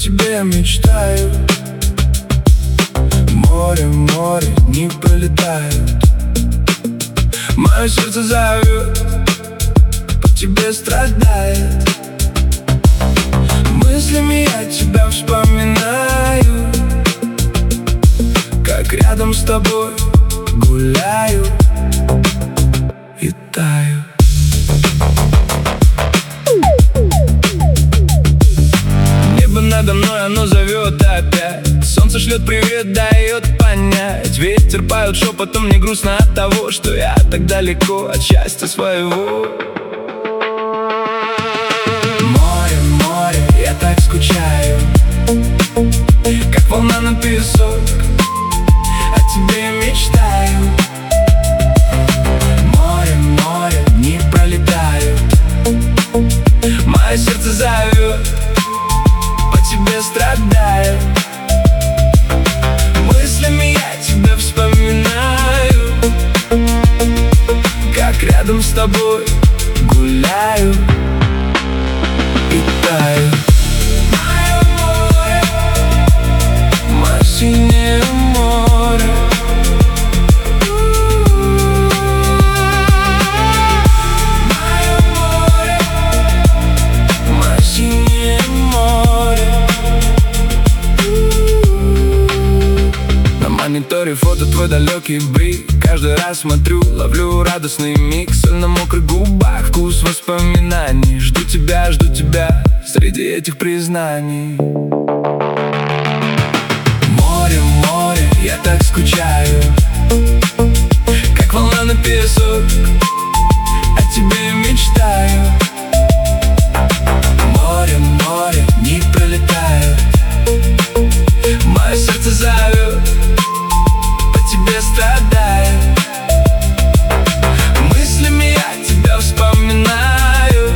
тебе мечтаю. Море, море, не пролетают. Мое сердце зовет, по тебе страдает. Мыслями я тебя вспоминаю, как рядом с тобой гуляю и таю. Небо надо мной, оно зовет опять. Солнце шлет привет, дает понять. Ветер поет шепотом, мне грустно от того, что я так далеко от счастья своего. Море, море, я так скучаю, как волна на песок, о тебе мечтаю. Море, море, не пролетают. Мое сердце зовет, по тебе страдаю. Мыслями я тебя вспоминаю, как рядом с тобой гуляю и таю. Мое море, мое синее море. Мое море, мое синее море. На мониторе фото твой далекий блик. Каждый раз смотрю, ловлю радостный миг. Соль на мокрых губах, вкус воспоминаний. Жду тебя среди этих признаний. Море, море, я так скучаю, как волна на песок, о тебе мечтаю. Море, море, не пролетают. Мое сердце зовет, по тебе страдаю. Мыслями я тебя вспоминаю,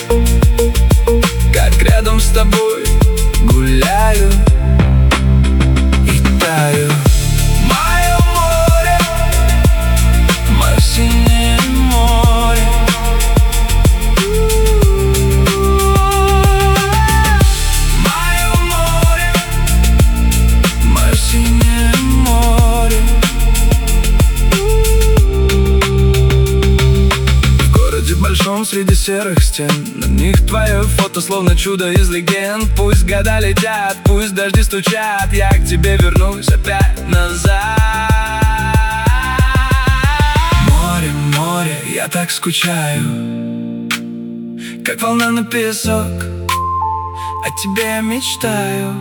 как рядом с тобой гуляю и таю. Мое море, мое синее море. Мое море, мое синее море. В городе большом среди серых стен, на них твое фото словно чудо из легенд. Пусть года летят, пусть дожди стучат, я к тебе вернусь опять назад. Море, море, я так скучаю, как волна на песок, о тебе мечтаю.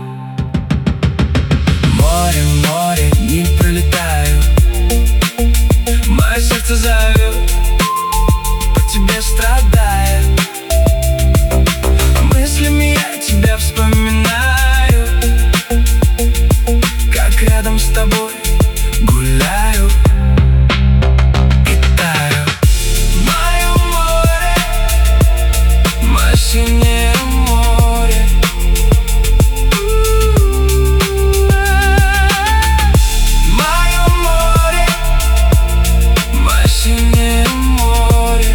Море, море, не пролетаю. Мое сердце зовет, по тебе страдает. Мыслями я тебя вспоминаю, как рядом с тобой гуляю и таю. Мое море, мое синее море. Мое море, мое синее море.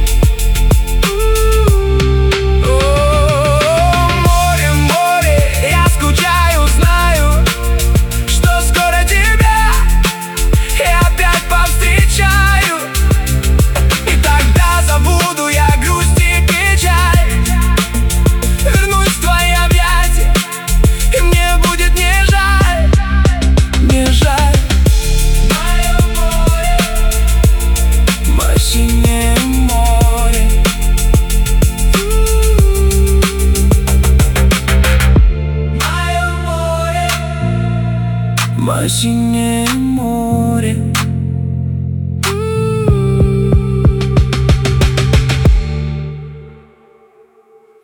Море, море, я скучаю, знаю, что скоро тебя я опять повстречаю. И тогда забуду я грусть и печаль, вернусь в твои объятия, и мне будет не жаль, не жаль. Мое море, мое синее море. Мое море, мое синее